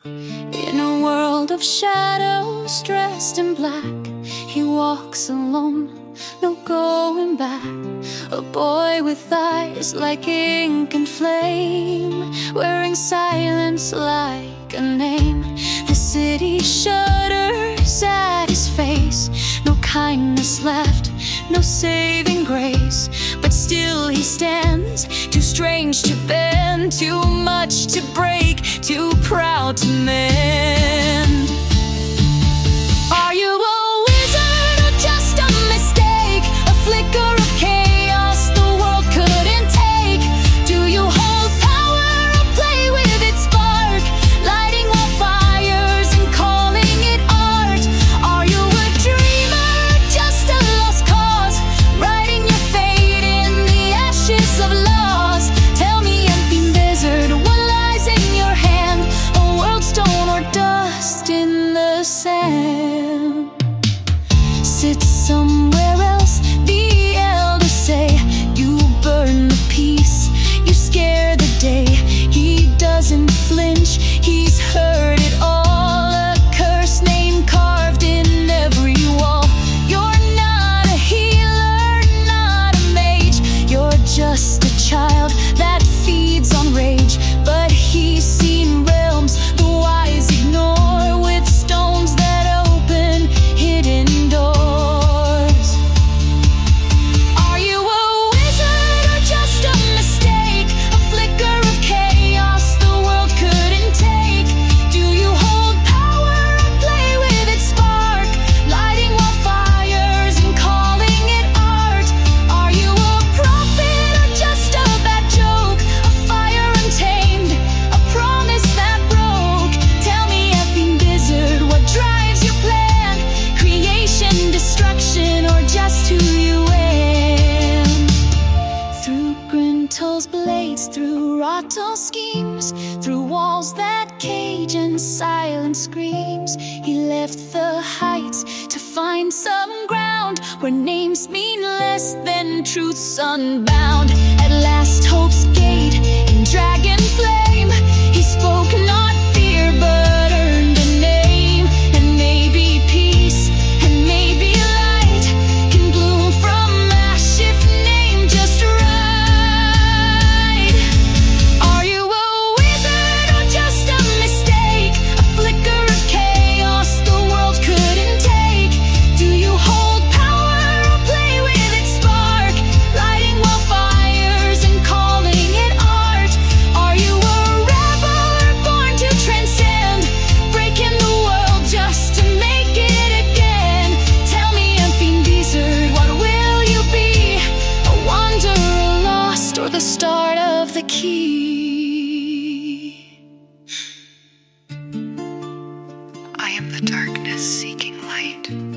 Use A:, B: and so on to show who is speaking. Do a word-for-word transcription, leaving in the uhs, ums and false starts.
A: In a world of shadows, dressed in black, he walks alone, no going back. A boy with eyes like ink and flame, wearing silence like a name. The city shudders at his face, no kindness left, no saving grace. But still he stands, too strange to bend, too much to break, too proud to mend. Are you a wizard or just a mistake? A flicker of chaos the world couldn't take? Do you hold power or play with its spark, lighting all fires and calling it art? Are you a dreamer or just a lost cause, writing your fate in the ashes of loss? Tell me, empty desert, what lies in your hand? A world stone or dust in the sand? Sit somewhere else, the elders say. You burn the peace, you scare the day. He doesn't flinch, he's heard it all. A curse name carved in every wall. You're not a healer, not a mage. You're just a child that feeds on rage. But he's seen realms the wise ignore, with stones that open hidden doors. Are you a wizard or just a mistake? A flicker of chaos the world couldn't take? Do you hold power or play with its spark, lighting wildfires and calling it art? Are you a prophet or just a bad joke? A fire untamed, a promise that broke. Tell me, effing wizard, what drives your plan? Creation, destruction, or just who you am? Through Grintel's blades, through Rotto's schemes, through walls that cage and silent screams, he left the heights to find some ground where names mean less than truths unbound. At last, hope's gate in dragon flame, he spoke not fear but earned a name. And maybe peace and maybe light can bloom from ash if named just right. Are you a wizard or just a mistake? A flicker of chaos the world couldn't take? Do you hold power or play with its spark, lighting wildfires and calling it art? Are you a rebel or born to transcend, breaking the world just to make it again? Tell me, empty desert, what will you be? A wanderer lost or the start of the key?
B: I am the darkness seeking light.